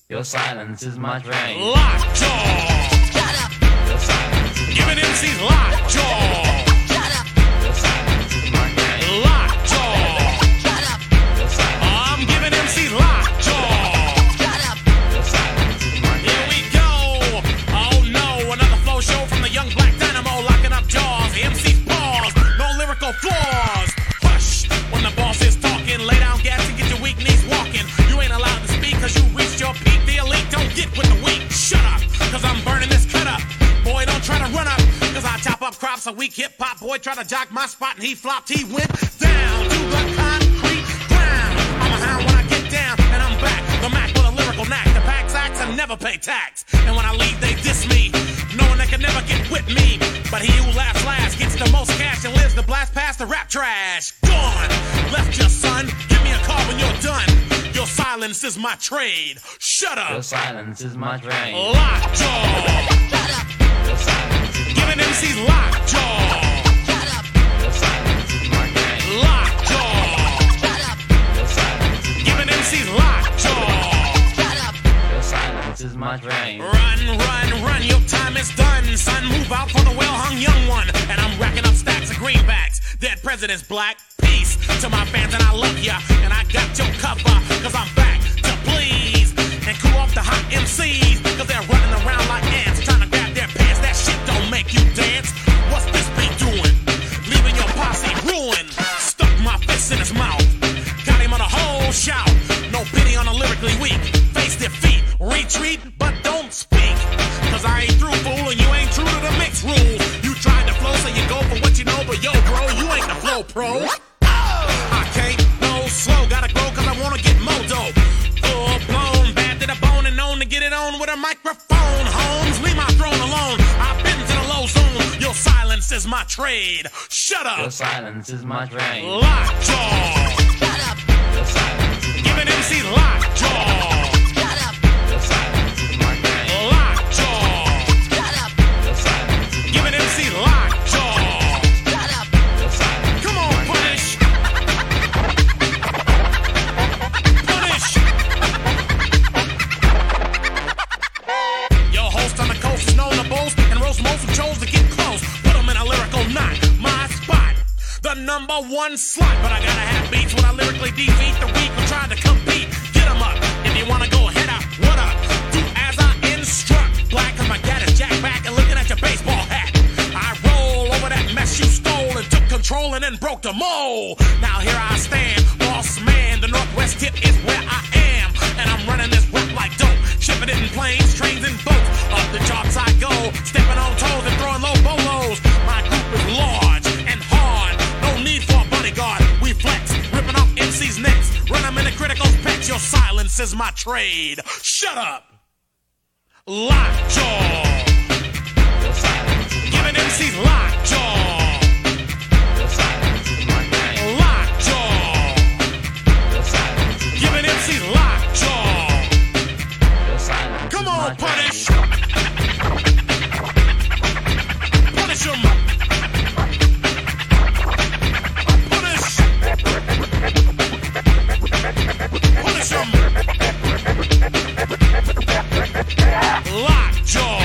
Your silence is my train. Lockjaw. Your silence is Giving MCs lockjaw. Your silence is my train. Lockjaw. Your silence I'm giving MCs lockjaw. Your silence is my Here train. we go. Oh no, another flow show from the young black dynamo locking up jaws. The MC's pause, no lyrical flaws. Hush, when the boss is talking, lay down gas and get your weak knees walking. You ain't allowed to speak cause you reached your peak. The elite don't get with the weak. Shut up, cause I'm burning this cut up. Boy, don't try to run up, cause I chop up crops. A weak hip hop boy try to jock my spot and he flopped. He went down to the concrete ground. I'm a hound when I get down, and I'm back. The Mac with a lyrical knack. The pack sacks and never pay tax. And when I leave, they diss me, knowing they can never get with me. But he who laughs last gets the most cash and lives to blast past the rap trash. Gone, left your son. Give me a call when you're done. Your silence is my trade. Shut Your up. silence is my train. Lockjaw. Your silence is Giving MCs lockjaw. Your silence is my train. Lockjaw. Your silence is Giving MCs lockjaw. Your silence is my train. Run, run, run, your time is done, son. Move out for the well-hung young one. And I'm racking up stacks of greenbacks. Dead presidents, black. Peace to my fans, and I love ya. And I got your cover, cause I'm back to please. And cool off the hot MCs, cause they're running around like ants, trying to grab their pants. That shit don't make you dance. What's this beat doing? Leaving your posse ruined. Stuck my fist in his mouth. Got him on a whole shout. No pity on a lyrically weak. Face defeat, retreat, but don't speak. Cause I ain't through, fool, and you ain't true to the mix rules. You tried to flow, so you go for what you know, but yo, bro, you ain't the flow pro. I can't, no slow, gotta grow cause I wanna get mojo. Full blown, bad to the bone, and known to get it on with a microphone. Holmes, leave my throne alone. I've been to the low zone. Your silence is my trade. Shut Your up. silence is my train. Lockjaw. Your silence is Giving MC lockjaw. Your silence is my train. Lockjaw. Your silence is Giving MC lockjaw. Your silence Come on, punish. Punish. Your host on the coast is known to boast and roast most who chose to get close. Put them in a lyrical knot. My spot, the #1 slot. But I gotta have beats when I lyrically defeat the weak who tried to compete. Get them up. If you wanna go head up, what up? Do as I instruct. Black cause my dad is jack back and looking at your baseball hat. I roll over that mess you stole and took control and then broke the mold. Now here I stand, boss man. The Northwest tip is where I am. And I'm running this rap like dope. Shipping it in planes, trains, and boats. Up the charts I go, stepping on toes and throwing low bolos. My group is large and hard. No need for a bodyguard. We flex, ripping off MC's necks. Run them in the critical specs. Your silence is my trade. Shut up. Lockjaw. Your silence is Giving MC's lockjaw. Your silence is my train. Lockjaw. Your silence is Giving MC's lockjaw. Your silence Come is on, my punish. train. Punish him. Punish. Punish him. Lockjaw.